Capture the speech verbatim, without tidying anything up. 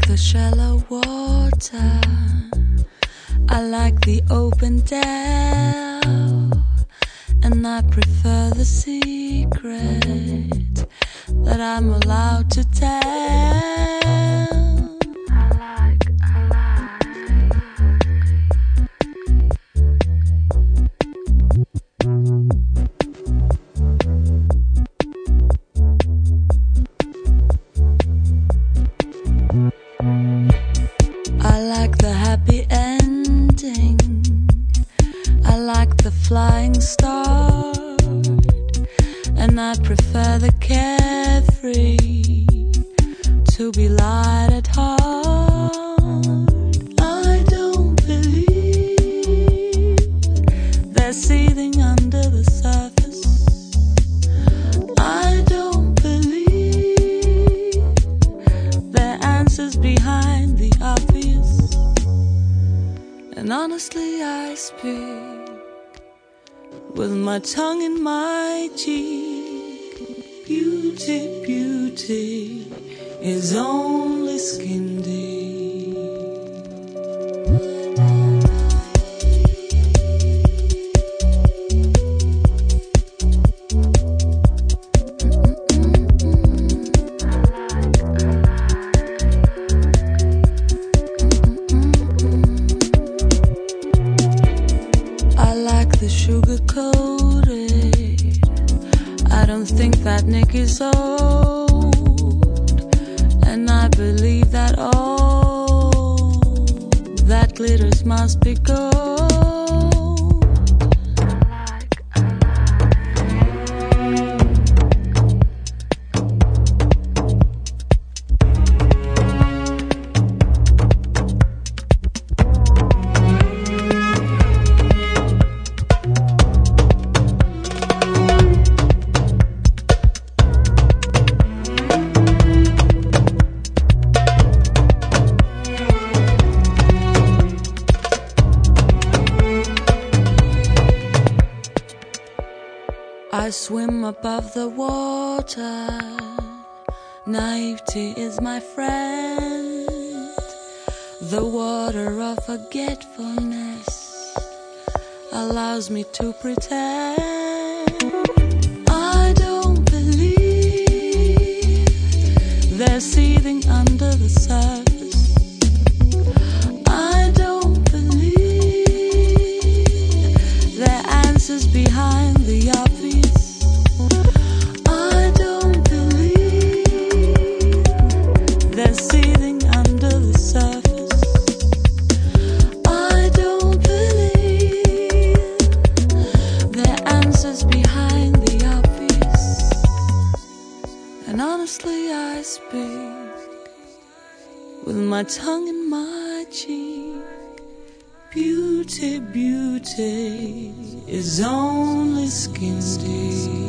the shallow water, I like the open dell, and I prefer the secret that I'm allowed to tell. I like, I I like the happy ending, I like the flying start, and I prefer the carefree to be light at heart. I don't believe they're seething under the surface. I don't believe there are answers behind the obvious. And honestly I speak with my tongue in my cheek. Beauty, beauty is only skin deep. I like the sugar coated, I don't think that Nick is old, and I believe that all that glitters must be gold. I swim above the water, naivety is my friend. The water of forgetfulness allows me to pretend. I don't believe they're seething under the surface. I don't believe there are answers behind the obvious. And honestly I speak with my tongue in my cheek. Beauty, beauty is only skin deep.